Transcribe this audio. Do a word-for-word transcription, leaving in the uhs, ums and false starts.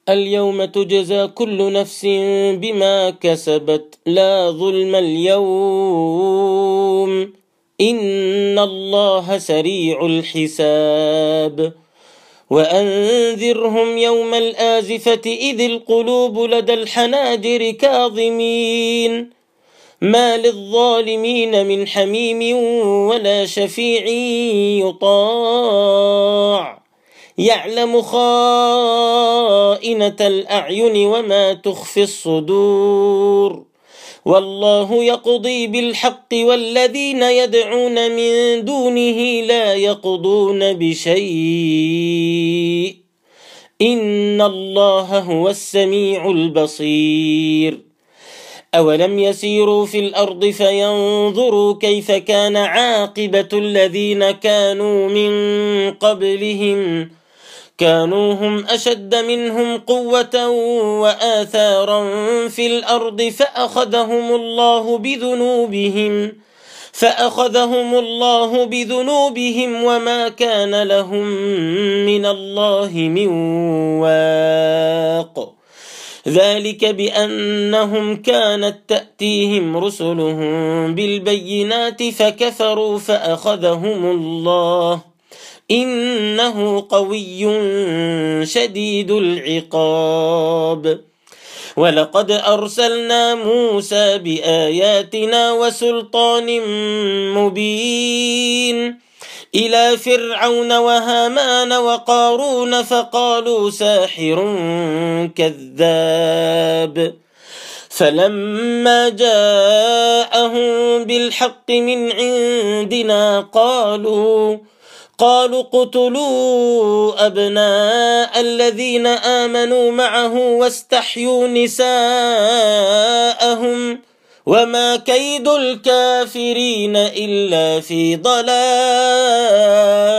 اليوم تجزى كل نفس بما كسبت لا ظلم اليوم إن الله سريع الحساب وأنذرهم يوم الآزفة إذ القلوب لدى الحناجر كاظمين ما للظالمين من حميم ولا شفيع يطاع يعلم خائنة الأعين وما تخفي الصدور والله يقضي بالحق والذين يدعون من دونه لا يقضون بشيء إن الله هو السميع البصير أولم يسيروا في الأرض فينظروا كيف كان عاقبة الذين كانوا من قبلهم كانوا هم أشد منهم قوة وآثارا في الأرض فأخذهم الله بذنوبهم فأخذهم الله بذنوبهم وما كان لهم من الله من واق ذلك بأنهم كانت تأتيهم رسلهم بالبينات فكفروا فأخذهم الله إنه قوي شديد العقاب ولقد أرسلنا موسى بآياتنا وسلطان مبين إلى فرعون وهامان وقارون فقالوا ساحر كذاب فلما جاءهم بالحق من عندنا قالوا قالوا اقتلوا أبناء الذين آمنوا معه واستحيوا نساءهم وما كيد الكافرين إلا في ضلال